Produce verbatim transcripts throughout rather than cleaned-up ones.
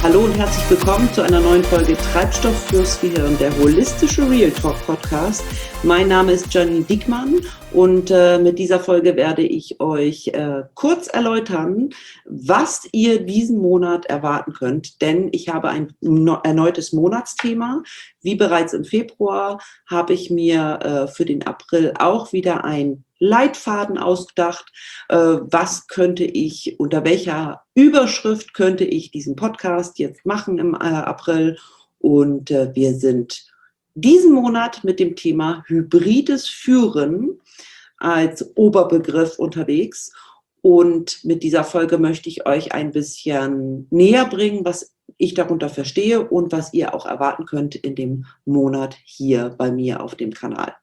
Hallo und herzlich willkommen zu einer neuen Folge Treibstoff fürs Gehirn, der holistische Real Talk Podcast. Mein Name ist Janine Diekmann und äh, mit dieser Folge werde ich euch äh, kurz erläutern, was ihr diesen Monat erwarten könnt, denn ich habe ein no- erneutes Monatsthema. Wie bereits im Februar habe ich mir äh, für den April auch wieder ein Leitfaden ausgedacht. Äh, was könnte ich, unter welcher Überschrift könnte ich diesen Podcast jetzt machen im äh, April? Und äh, wir sind diesen Monat mit dem Thema hybrides Führen als Oberbegriff unterwegs. Und mit dieser Folge möchte ich euch ein bisschen näher bringen, was ich darunter verstehe und was ihr auch erwarten könnt in dem Monat hier bei mir auf dem Kanal.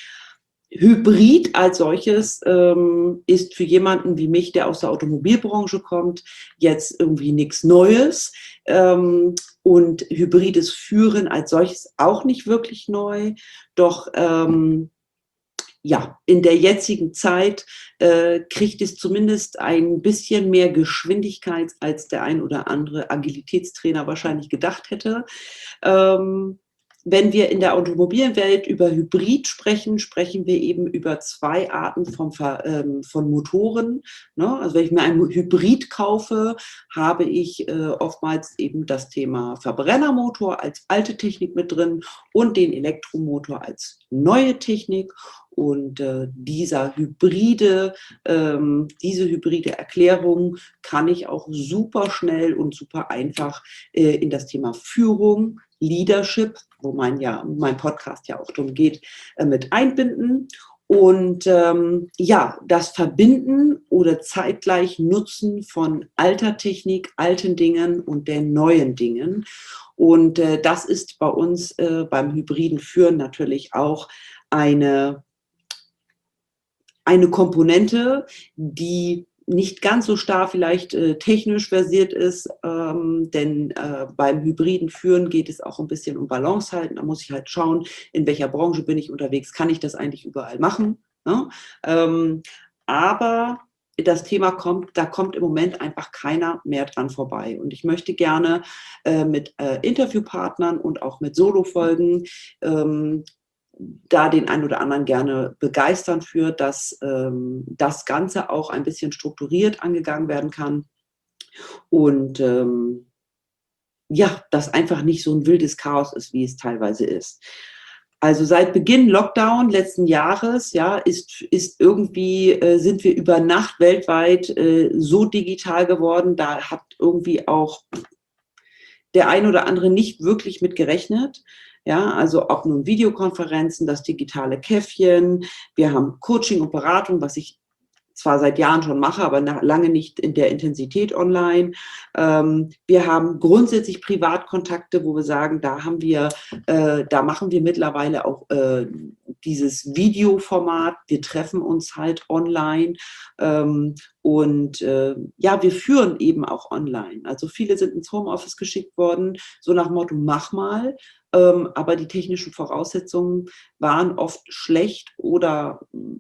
Hybrid als solches ähm, ist für jemanden wie mich, der aus der Automobilbranche kommt, jetzt irgendwie nichts Neues. Ähm, und hybrides Führen als solches auch nicht wirklich neu. Doch ähm, ja, in der jetzigen Zeit äh, kriegt es zumindest ein bisschen mehr Geschwindigkeit, als der ein oder andere Agilitätstrainer wahrscheinlich gedacht hätte. Ähm, Wenn wir in der Automobilwelt über Hybrid sprechen, sprechen wir eben über zwei Arten von, ähm, von Motoren. Ne? Also wenn ich mir ein Hybrid kaufe, habe ich äh, oftmals eben das Thema Verbrennermotor als alte Technik mit drin und den Elektromotor als neue Technik. Und äh, dieser hybride, ähm, diese hybride Erklärung kann ich auch super schnell und super einfach äh, in das Thema Führung, Leadership, wo mein, ja, mein Podcast ja auch darum geht, äh, mit einbinden. Und ähm, ja, das Verbinden oder zeitgleich Nutzen von alter Technik, alten Dingen und den neuen Dingen. Und äh, das ist bei uns äh, beim hybriden Führen natürlich auch eine, eine Komponente, die nicht ganz so starr vielleicht äh, technisch versiert ist, ähm, denn äh, beim hybriden Führen geht es auch ein bisschen um Balance halten. Da muss ich halt schauen, in welcher Branche bin ich unterwegs, kann ich das eigentlich überall machen. Ne? Ähm, aber das Thema kommt, da kommt im Moment einfach keiner mehr dran vorbei. Und ich möchte gerne äh, mit äh, Interviewpartnern und auch mit Solo-Folgen ähm, da den einen oder anderen gerne begeistern für, dass ähm, das Ganze auch ein bisschen strukturiert angegangen werden kann und ähm, ja, dass einfach nicht so ein wildes Chaos ist, wie es teilweise ist. Also seit Beginn Lockdown letzten Jahres, ja, ist, ist irgendwie, äh, sind wir über Nacht weltweit äh, so digital geworden, da hat irgendwie auch der ein oder andere nicht wirklich mit gerechnet. Ja, also ob nun Videokonferenzen, das digitale Käffchen, wir haben Coaching und Beratung, was ich zwar seit Jahren schon mache, aber lange nicht in der Intensität online. Ähm, wir haben grundsätzlich Privatkontakte, wo wir sagen, da haben wir, äh, da machen wir mittlerweile auch äh, dieses Videoformat. Wir treffen uns halt online ähm, und äh, ja, wir führen eben auch online. Also viele sind ins Homeoffice geschickt worden, so nach Motto, mach mal. Ähm, aber die technischen Voraussetzungen waren oft schlecht oder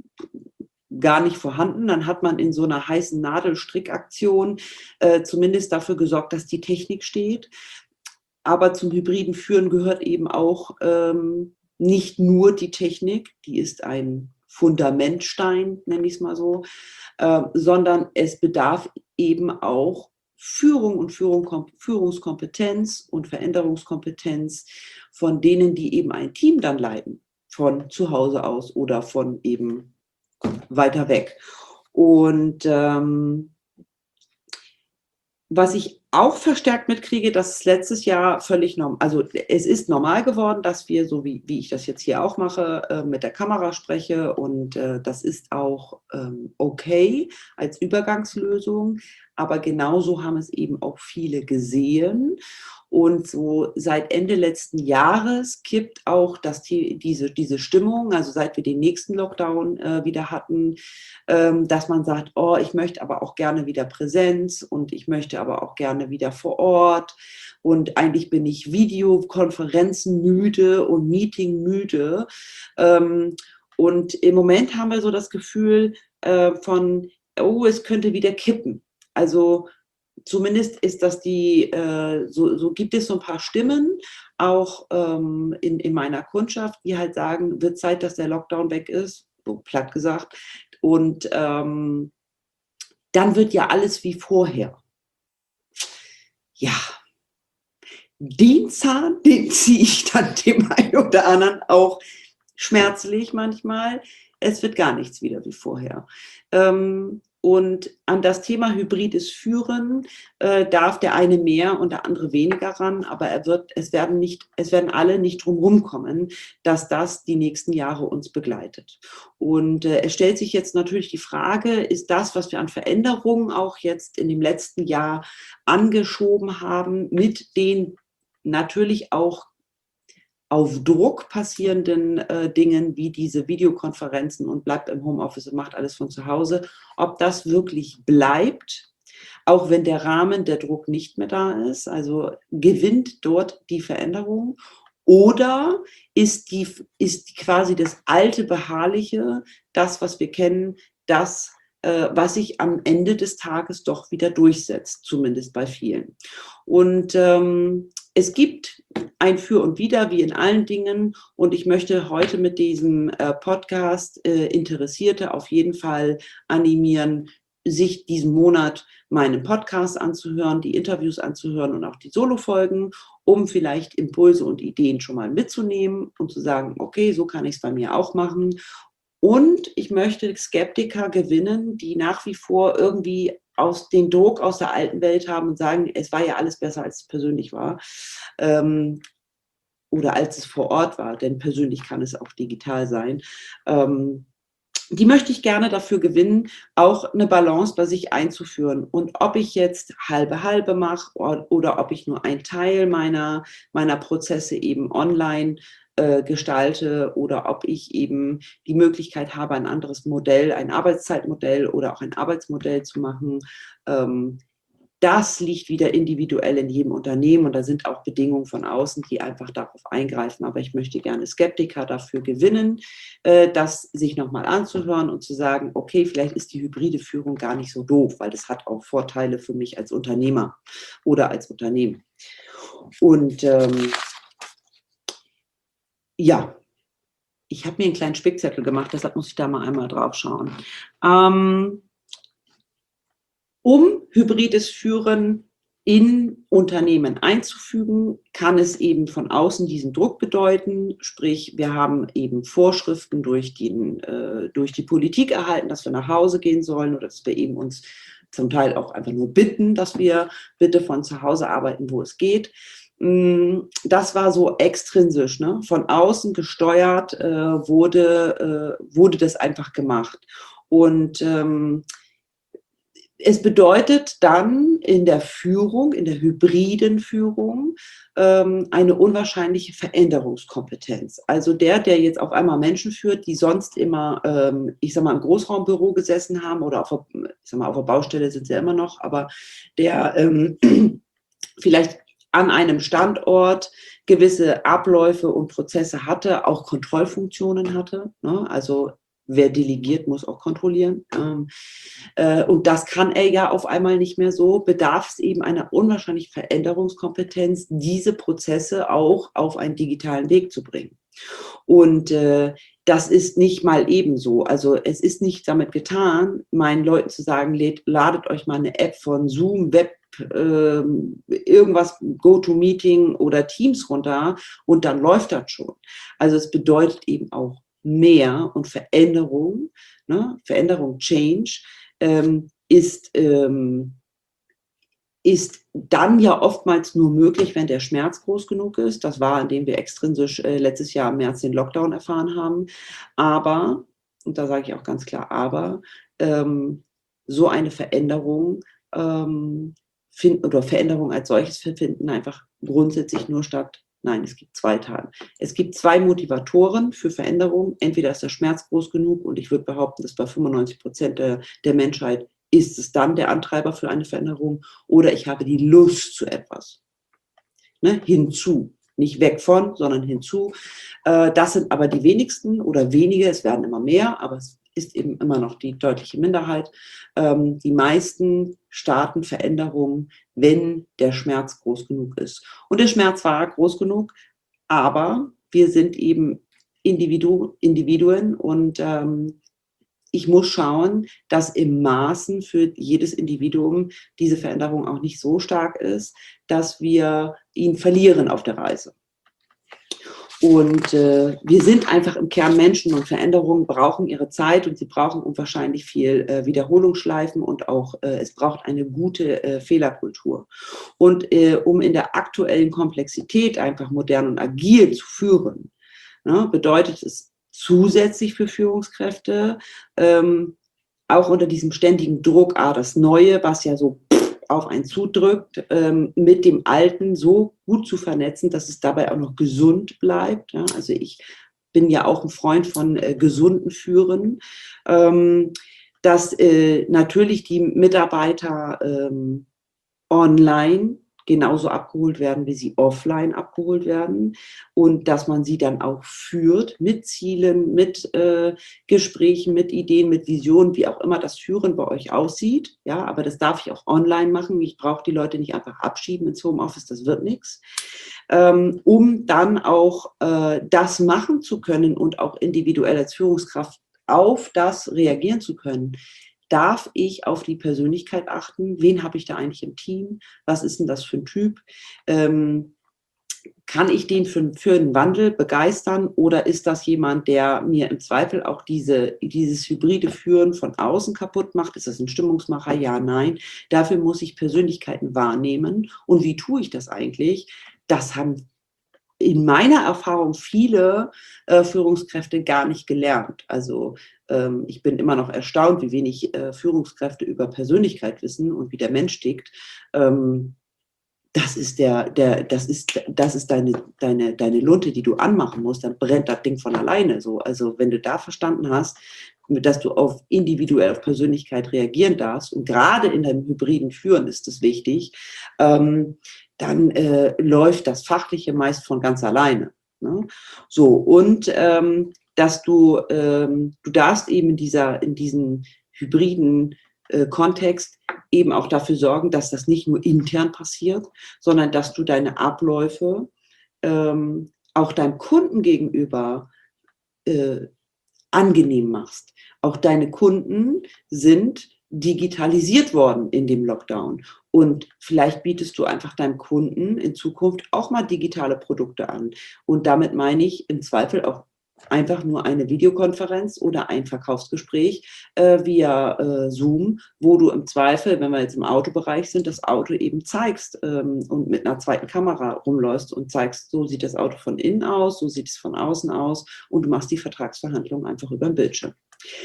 gar nicht vorhanden. Dann hat man in so einer heißen Nadelstrickaktion äh, zumindest dafür gesorgt, dass die Technik steht. Aber zum hybriden Führen gehört eben auch ähm, nicht nur die Technik, die ist ein Fundamentstein, nenne ich es mal so, äh, sondern es bedarf eben auch Führung und Führung, Führungskompetenz und Veränderungskompetenz von denen, die eben ein Team dann leiten, von zu Hause aus oder von eben weiter weg. Und ähm, was ich auch verstärkt mitkriege, dass es letztes Jahr völlig normal, also es ist normal geworden, dass wir, so wie, wie ich das jetzt hier auch mache, äh, mit der Kamera spreche und äh, das ist auch ähm, okay als Übergangslösung, aber genauso haben es eben auch viele gesehen. Und so seit Ende letzten Jahres kippt auch das, diese, diese Stimmung, also seit wir den nächsten Lockdown äh, wieder hatten, ähm, dass man sagt, oh, ich möchte aber auch gerne wieder Präsenz und ich möchte aber auch gerne wieder vor Ort. Und eigentlich bin ich Videokonferenzen müde und Meeting müde. Ähm, und im Moment haben wir so das Gefühl äh, von, oh, es könnte wieder kippen. Also zumindest ist das die, äh, so, so gibt es so ein paar Stimmen, auch ähm, in, in meiner Kundschaft, die halt sagen, wird Zeit, dass der Lockdown weg ist, so platt gesagt. Und ähm, dann wird ja alles wie vorher. Ja, den Zahn, den ziehe ich dann dem einen oder anderen auch schmerzlich manchmal. Es wird gar nichts wieder wie vorher. Ähm, und an das Thema hybrides Führen äh, darf der eine mehr und der andere weniger ran, aber er wird, es werden nicht, es werden alle nicht drum rumkommen, dass das die nächsten Jahre uns begleitet. Und äh, es stellt sich jetzt natürlich die Frage, ist das, was wir an Veränderungen auch jetzt in dem letzten Jahr angeschoben haben, mit den natürlich auch auf Druck passierenden äh, Dingen wie diese Videokonferenzen und bleibt im Homeoffice und macht alles von zu Hause, ob das wirklich bleibt, auch wenn der Rahmen, der Druck nicht mehr da ist, also gewinnt dort die Veränderung, oder ist die, ist quasi das alte Beharrliche, das, was wir kennen, das, äh, was sich am Ende des Tages doch wieder durchsetzt, zumindest bei vielen. Und ähm, es gibt ein Für und Wider, wie in allen Dingen. Und ich möchte heute mit diesem äh, Podcast äh, Interessierte auf jeden Fall animieren, sich diesen Monat meinen Podcast anzuhören, die Interviews anzuhören und auch die Solo-Folgen, um vielleicht Impulse und Ideen schon mal mitzunehmen und zu sagen, okay, so kann ich es bei mir auch machen. Und ich möchte Skeptiker gewinnen, die nach wie vor irgendwie aus den Druck aus der alten Welt haben und sagen, es war ja alles besser, als es persönlich war. Ähm, oder als es vor Ort war, denn persönlich kann es auch digital sein. Ähm, die möchte ich gerne dafür gewinnen, auch eine Balance bei sich einzuführen. Und ob ich jetzt halbe halbe mache oder, oder ob ich nur einen Teil meiner, meiner Prozesse eben online äh, gestalte oder ob ich eben die Möglichkeit habe, ein anderes Modell, ein Arbeitszeitmodell oder auch ein Arbeitsmodell zu machen, ähm, das liegt wieder individuell in jedem Unternehmen und da sind auch Bedingungen von außen, die einfach darauf eingreifen. Aber ich möchte gerne Skeptiker dafür gewinnen, äh, das sich nochmal anzuhören und zu sagen, okay, vielleicht ist die hybride Führung gar nicht so doof, weil das hat auch Vorteile für mich als Unternehmer oder als Unternehmen. Und ähm, ja, ich habe mir einen kleinen Spickzettel gemacht, deshalb muss ich da mal einmal drauf schauen. Ähm, Um hybrides Führen in Unternehmen einzufügen, kann es eben von außen diesen Druck bedeuten. Sprich, wir haben eben Vorschriften durch, den, äh, durch die Politik erhalten, dass wir nach Hause gehen sollen oder dass wir eben uns zum Teil auch einfach nur bitten, dass wir bitte von zu Hause arbeiten, wo es geht. Das war so extrinsisch, ne? Von außen gesteuert äh, wurde, äh, wurde das einfach gemacht. Und ähm, es bedeutet dann in der Führung, in der hybriden Führung, ähm, eine unwahrscheinliche Veränderungskompetenz. Also der, der jetzt auf einmal Menschen führt, die sonst immer, ähm, ich sag mal, im Großraumbüro gesessen haben oder auf der, ich sag mal, auf der Baustelle sind sie ja immer noch, aber der ähm, vielleicht an einem Standort gewisse Abläufe und Prozesse hatte, auch Kontrollfunktionen hatte, ne? Also wer delegiert, muss auch kontrollieren. Ähm, äh, und das kann er ja auf einmal nicht mehr so. Bedarf es eben einer unwahrscheinlichen Veränderungskompetenz, diese Prozesse auch auf einen digitalen Weg zu bringen. Und äh, das ist nicht mal ebenso. Also es ist nicht damit getan, meinen Leuten zu sagen, ladet euch mal eine App von Zoom, Web, äh, irgendwas, GoToMeeting oder Teams runter und dann läuft das schon. Also es bedeutet eben auch mehr und Veränderung, ne? Veränderung, Change, ähm, ist, ähm, ist dann ja oftmals nur möglich, wenn der Schmerz groß genug ist. Das war, indem wir extrinsisch äh, letztes Jahr im März den Lockdown erfahren haben. Aber, und da sage ich auch ganz klar, aber, ähm, so eine Veränderung ähm, finden, oder Veränderung als solches finden einfach grundsätzlich nur statt. Nein, es gibt zwei Teile. Es gibt zwei Motivatoren für Veränderung. Entweder ist der Schmerz groß genug und ich würde behaupten, dass bei fünfundneunzig Prozent der, der Menschheit ist es dann der Antreiber für eine Veränderung, oder ich habe die Lust zu etwas. Ne? Hinzu. Nicht weg von, sondern hinzu. Äh, das sind aber die wenigsten oder wenige, es werden immer mehr, aber es ist eben immer noch die deutliche Minderheit. Ähm, die meisten starten Veränderungen, wenn der Schmerz groß genug ist. Und der Schmerz war groß genug, aber wir sind eben Individu- Individuen und ähm, ich muss schauen, dass im Maßen für jedes Individuum diese Veränderung auch nicht so stark ist, dass wir ihn verlieren auf der Reise. Und äh, wir sind einfach im Kern Menschen und Veränderungen brauchen ihre Zeit und sie brauchen unwahrscheinlich viel äh, Wiederholungsschleifen und auch äh, es braucht eine gute äh, Fehlerkultur. Und äh, um in der aktuellen Komplexität einfach modern und agil zu führen, ne, bedeutet es zusätzlich für Führungskräfte, ähm, auch unter diesem ständigen Druck, ah, das Neue, was ja so auf einen zudrückt, ähm, mit dem Alten so gut zu vernetzen, dass es dabei auch noch gesund bleibt. Ja? Also ich bin ja auch ein Freund von äh, gesunden Führen, ähm, dass äh, natürlich die Mitarbeiter ähm, online genauso abgeholt werden, wie sie offline abgeholt werden und dass man sie dann auch führt mit Zielen, mit äh, Gesprächen, mit Ideen, mit Visionen, wie auch immer das Führen bei euch aussieht. Ja, aber das darf ich auch online machen. Ich brauche die Leute nicht einfach abschieben ins Homeoffice, das wird nichts. Ähm, um dann auch äh, das machen zu können und auch individuell als Führungskraft auf das reagieren zu können. Darf ich auf die Persönlichkeit achten? Wen habe ich da eigentlich im Team? Was ist denn das für ein Typ? Ähm, kann ich den für, für einen Wandel begeistern oder ist das jemand, der mir im Zweifel auch diese, dieses hybride Führen von außen kaputt macht? Ist das ein Stimmungsmacher? Ja, nein. Dafür muss ich Persönlichkeiten wahrnehmen. Und wie tue ich das eigentlich? Das haben in meiner Erfahrung viele äh, Führungskräfte gar nicht gelernt. Also ähm, ich bin immer noch erstaunt, wie wenig äh, Führungskräfte über Persönlichkeit wissen und wie der Mensch tickt. Ähm, das ist der, der, das ist, das ist deine, deine, deine Lunte, die du anmachen musst, dann brennt das Ding von alleine so. Also wenn du da verstanden hast, dass du auf individuell auf Persönlichkeit reagieren darfst und gerade in deinem hybriden Führen ist es wichtig, ähm, dann äh, läuft das Fachliche meist von ganz alleine. Ne? So, und ähm, dass du, ähm, du darfst eben in, dieser, in diesem hybriden äh, Kontext eben auch dafür sorgen, dass das nicht nur intern passiert, sondern dass du deine Abläufe ähm, auch deinem Kunden gegenüber äh, angenehm machst. Auch deine Kunden sind digitalisiert worden in dem Lockdown. Und vielleicht bietest du einfach deinem Kunden in Zukunft auch mal digitale Produkte an. Und damit meine ich im Zweifel auch einfach nur eine Videokonferenz oder ein Verkaufsgespräch äh, via äh, Zoom, wo du im Zweifel, wenn wir jetzt im Autobereich sind, das Auto eben zeigst ähm, und mit einer zweiten Kamera rumläufst und zeigst, so sieht das Auto von innen aus, so sieht es von außen aus und du machst die Vertragsverhandlungen einfach über den Bildschirm.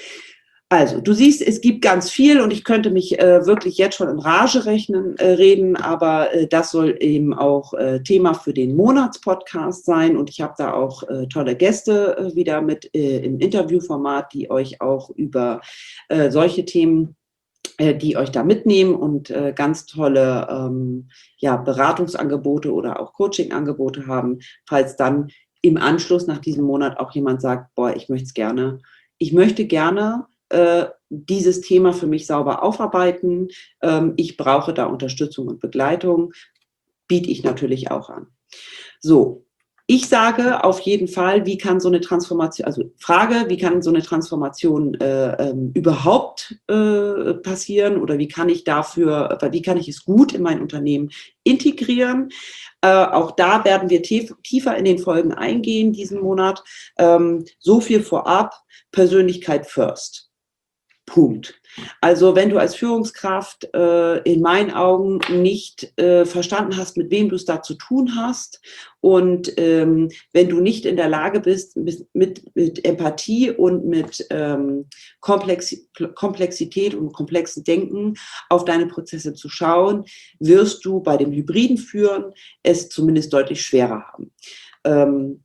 Also, du siehst, es gibt ganz viel und ich könnte mich äh, wirklich jetzt schon in Rage rechnen, äh, reden, aber äh, das soll eben auch äh, Thema für den Monatspodcast sein und ich habe da auch äh, tolle Gäste äh, wieder mit äh, im Interviewformat, die euch auch über äh, solche Themen, äh, die euch da mitnehmen und äh, ganz tolle ähm, ja, Beratungsangebote oder auch Coachingangebote haben, falls dann im Anschluss nach diesem Monat auch jemand sagt, boah, ich möchte es gerne, ich möchte gerne dieses Thema für mich sauber aufarbeiten. Ich brauche da Unterstützung und Begleitung, biete ich natürlich auch an. So, ich sage auf jeden Fall, wie kann so eine Transformation, also Frage, wie kann so eine Transformation äh, ähm, überhaupt äh, passieren oder wie kann ich dafür, wie kann ich es gut in mein Unternehmen integrieren? Äh, auch da werden wir tief, tiefer in den Folgen eingehen diesen Monat. Ähm, so viel vorab, Persönlichkeit first. Punkt. Also wenn du als Führungskraft äh, in meinen Augen nicht äh, verstanden hast, mit wem du es da zu tun hast und ähm, wenn du nicht in der Lage bist, mit, mit, mit Empathie und mit ähm, Komplex, Komplexität und komplexen Denken auf deine Prozesse zu schauen, wirst du bei dem hybriden Führen es zumindest deutlich schwerer haben. Ähm,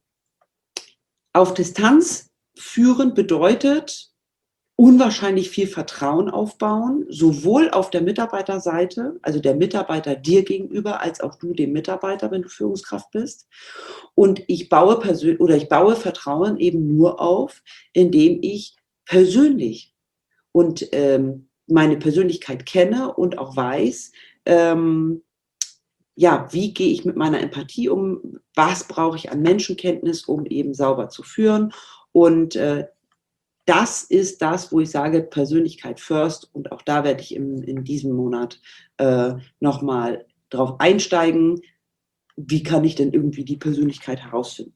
auf Distanz führen bedeutet, unwahrscheinlich viel Vertrauen aufbauen, sowohl auf der Mitarbeiterseite, also der Mitarbeiter dir gegenüber, als auch du dem Mitarbeiter, wenn du Führungskraft bist. Und ich baue persönlich oder ich baue Vertrauen eben nur auf, indem ich persönlich und ähm, meine Persönlichkeit kenne und auch weiß, ähm, ja, wie gehe ich mit meiner Empathie um? Was brauche ich an Menschenkenntnis, um eben sauber zu führen? Und äh, das ist das, wo ich sage, Persönlichkeit first. Und auch da werde ich im, in diesem Monat äh, nochmal drauf einsteigen. Wie kann ich denn irgendwie die Persönlichkeit herausfinden?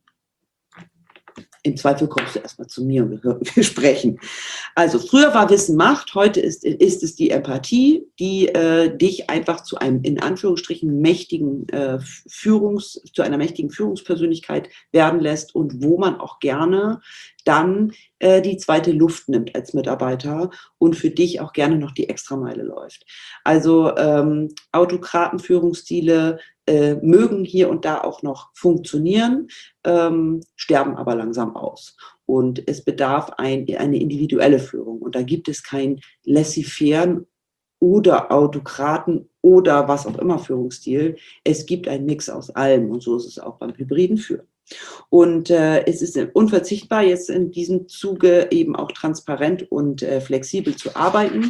Im Zweifel kommst du erstmal zu mir und wir, wir sprechen. Also früher war Wissen Macht, heute ist, ist es die Empathie, die äh, dich einfach zu einem in Anführungsstrichen mächtigen äh, Führungs, zu einer mächtigen Führungspersönlichkeit werden lässt und wo man auch gerne dann äh, die zweite Luft nimmt als Mitarbeiter und für dich auch gerne noch die Extrameile läuft. Also ähm, Autokratenführungsstile äh, mögen hier und da auch noch funktionieren, ähm, sterben aber langsam aus. Und es bedarf ein, eine individuelle Führung. Und da gibt es kein Laissez-faire oder Autokraten oder was auch immer Führungsstil. Es gibt einen Mix aus allem. Und so ist es auch beim hybriden Führen. Und äh, es ist unverzichtbar, jetzt in diesem Zuge eben auch transparent und äh, flexibel zu arbeiten.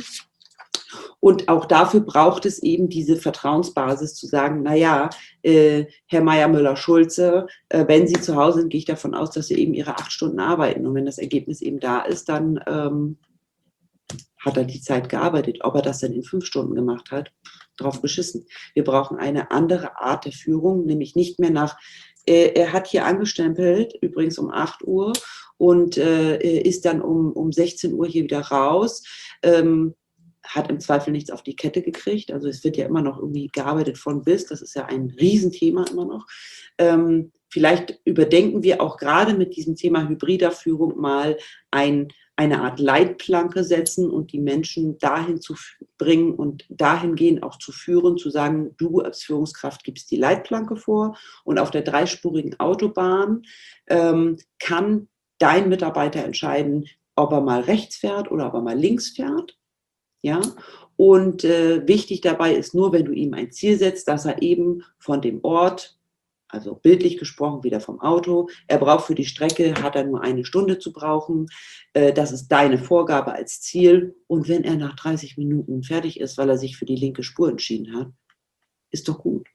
Und auch dafür braucht es eben diese Vertrauensbasis zu sagen, naja, äh, Herr Meier-Müller-Schulze, äh, wenn Sie zu Hause sind, gehe ich davon aus, dass Sie eben Ihre acht Stunden arbeiten. Und wenn das Ergebnis eben da ist, dann ähm, hat er die Zeit gearbeitet. Ob er das dann in fünf Stunden gemacht hat, drauf geschissen. Wir brauchen eine andere Art der Führung, nämlich nicht mehr nach, äh, er hat hier angestempelt, übrigens um acht Uhr und äh, ist dann um, um sechzehn Uhr hier wieder raus. Ähm, hat im Zweifel nichts auf die Kette gekriegt. Also es wird ja immer noch irgendwie gearbeitet von bis. Das ist ja ein Riesenthema immer noch. Ähm, vielleicht überdenken wir auch gerade mit diesem Thema hybrider Führung mal ein, eine Art Leitplanke setzen und die Menschen dahin zu bringen und dahingehend auch zu führen, zu sagen, du als Führungskraft gibst die Leitplanke vor und auf der dreispurigen Autobahn ähm, kann dein Mitarbeiter entscheiden, ob er mal rechts fährt oder ob er mal links fährt. Ja, und äh, wichtig dabei ist nur, wenn du ihm ein Ziel setzt, dass er eben von dem Ort, also bildlich gesprochen wieder vom Auto, er braucht für die Strecke, hat er nur eine Stunde zu brauchen, äh, das ist deine Vorgabe als Ziel und wenn er nach dreißig Minuten fertig ist, weil er sich für die linke Spur entschieden hat, ist doch gut.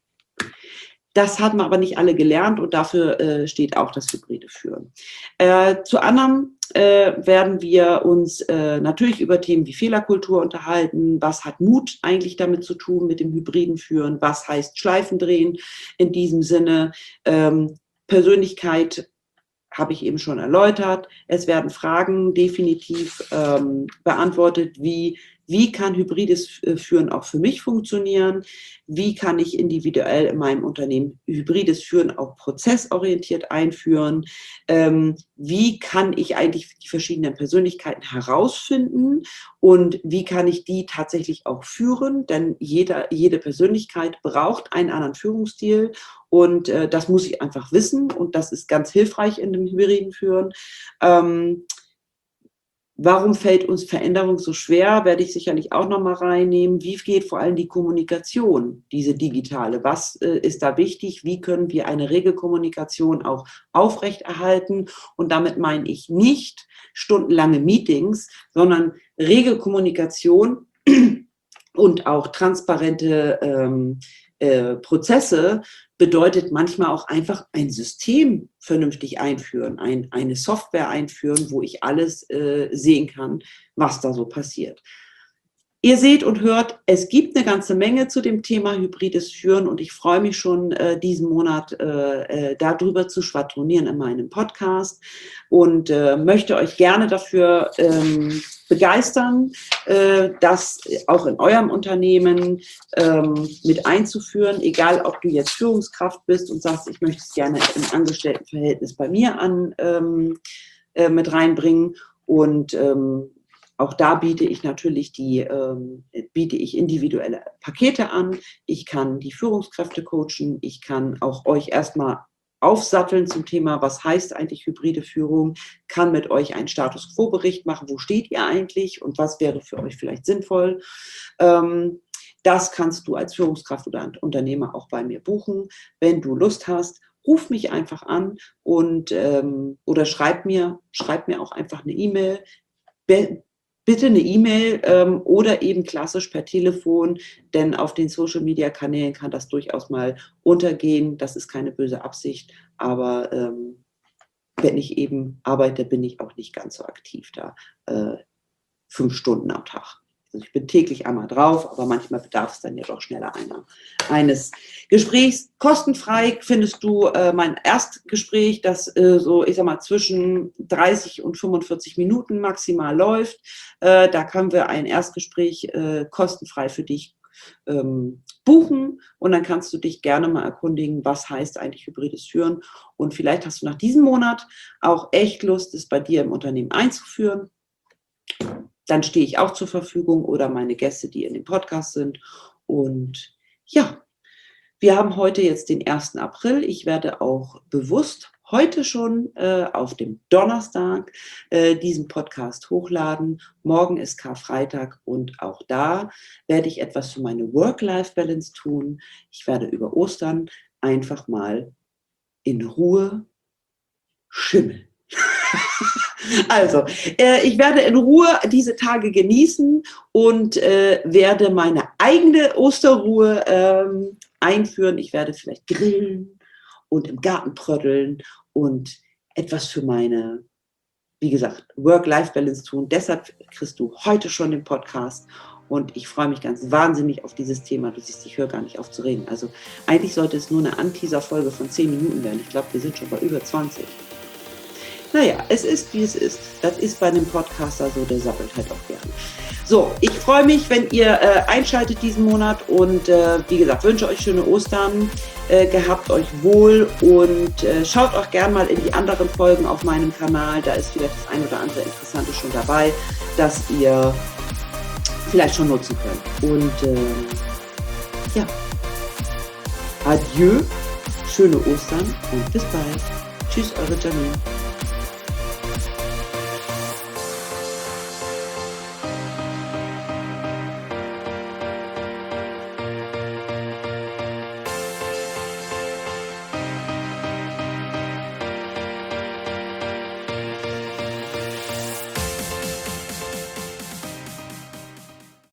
Das haben aber nicht alle gelernt und dafür äh, steht auch das hybride Führen. Äh, zu anderem äh, werden wir uns äh, natürlich über Themen wie Fehlerkultur unterhalten. Was hat Mut eigentlich damit zu tun mit dem hybriden Führen? Was heißt Schleifen drehen in diesem Sinne? Ähm, Persönlichkeit habe ich eben schon erläutert. Es werden Fragen definitiv ähm, beantwortet, wie, wie kann hybrides Führen auch für mich funktionieren? Wie kann ich individuell in meinem Unternehmen hybrides Führen auch prozessorientiert einführen? Ähm, wie kann ich eigentlich die verschiedenen Persönlichkeiten herausfinden? Und wie kann ich die tatsächlich auch führen? Denn jeder, jede Persönlichkeit braucht einen anderen Führungsstil. Und äh, das muss ich einfach wissen und das ist ganz hilfreich in dem hybriden Führen. Ähm, warum fällt uns Veränderung so schwer, werde ich sicherlich auch nochmal reinnehmen. Wie geht vor allem die Kommunikation, diese digitale? Was äh, ist da wichtig? Wie können wir eine Regelkommunikation auch aufrechterhalten? Und damit meine ich nicht stundenlange Meetings, sondern Regelkommunikation und auch transparente ähm, äh, Prozesse bedeutet manchmal auch einfach ein System vernünftig einführen, ein, eine Software einführen, wo ich alles äh, sehen kann, was da so passiert. Ihr seht und hört, es gibt eine ganze Menge zu dem Thema hybrides Führen und ich freue mich schon, äh, diesen Monat äh, äh, darüber zu schwadronieren in meinem Podcast und äh, möchte euch gerne dafür ähm, begeistern, äh, das auch in eurem Unternehmen ähm, mit einzuführen, egal ob du jetzt Führungskraft bist und sagst, ich möchte es gerne im Angestelltenverhältnis bei mir an ähm, äh, mit reinbringen und ähm, auch da biete ich natürlich die, ähm, biete ich individuelle Pakete an. Ich kann die Führungskräfte coachen. Ich kann auch euch erstmal aufsatteln zum Thema, was heißt eigentlich hybride Führung, kann mit euch einen Status-Quo-Bericht machen. Wo steht ihr eigentlich und was wäre für euch vielleicht sinnvoll? Ähm, das kannst du als Führungskraft oder Unternehmer auch bei mir buchen. Wenn du Lust hast, ruf mich einfach an und ähm, oder schreib mir, schreib mir auch einfach eine E-Mail. be- bitte eine E-Mail ähm, oder eben klassisch per Telefon, denn auf den Social-Media-Kanälen kann das durchaus mal untergehen. Das ist keine böse Absicht, aber ähm, wenn ich eben arbeite, bin ich auch nicht ganz so aktiv da, äh, fünf Stunden am Tag. Also ich bin täglich einmal drauf, aber manchmal bedarf es dann ja doch schneller einer, eines Gesprächs. Kostenfrei findest du äh, mein Erstgespräch, das äh, so, ich sag mal, zwischen dreißig und fünfundvierzig Minuten maximal läuft. Äh, da können wir ein Erstgespräch äh, kostenfrei für dich ähm, buchen und dann kannst du dich gerne mal erkundigen, was heißt eigentlich hybrides Führen, und vielleicht hast du nach diesem Monat auch echt Lust, es bei dir im Unternehmen einzuführen. Dann stehe ich auch zur Verfügung oder meine Gäste, die in dem Podcast sind. Und ja, wir haben heute jetzt den ersten April. Ich werde auch bewusst heute schon äh, auf dem Donnerstag äh, diesen Podcast hochladen. Morgen ist Karfreitag und auch da werde ich etwas für meine Work-Life-Balance tun. Ich werde über Ostern einfach mal in Ruhe schimmeln. Also, äh, ich werde in Ruhe diese Tage genießen und äh, werde meine eigene Osterruhe ähm, einführen. Ich werde vielleicht grillen und im Garten pröddeln und etwas für meine, wie gesagt, Work-Life-Balance tun. Deshalb kriegst du heute schon den Podcast und ich freue mich ganz wahnsinnig auf dieses Thema. Du siehst, ich höre gar nicht auf zu reden. Also eigentlich sollte es nur eine Anteaser-Folge von zehn Minuten werden. Ich glaube, wir sind schon bei über zwanzig. Naja, es ist, wie es ist. Das ist bei einem Podcaster so, der sabbelt halt auch gerne. So, ich freue mich, wenn ihr äh, einschaltet diesen Monat und äh, wie gesagt, wünsche euch schöne Ostern, äh, gehabt euch wohl und äh, schaut auch gerne mal in die anderen Folgen auf meinem Kanal. Da ist vielleicht das ein oder andere Interessante schon dabei, das ihr vielleicht schon nutzen könnt. Und äh, ja, adieu, schöne Ostern und bis bald. Tschüss, eure Janine.